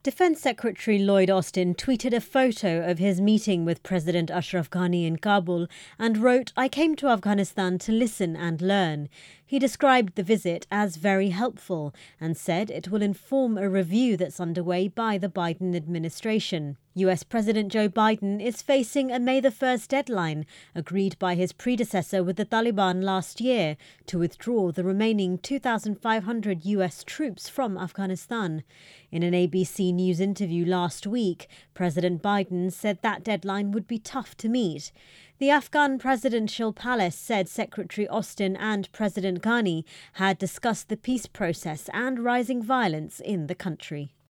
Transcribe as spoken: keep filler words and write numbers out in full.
Defence Secretary Lloyd Austin tweeted a photo of his meeting with President Ashraf Ghani in Kabul and wrote, "I came to Afghanistan to listen and learn." He described the visit as very helpful and said it will inform a review that's underway by the Biden administration. U S President Joe Biden is facing a May the first deadline agreed by his predecessor with the Taliban last year to withdraw the remaining two thousand five hundred U S troops from Afghanistan. In an A B C News interview last week, President Biden said that deadline would be tough to meet. The Afghan presidential palace said Secretary Austin and President Ghani had discussed the peace process and rising violence in the country.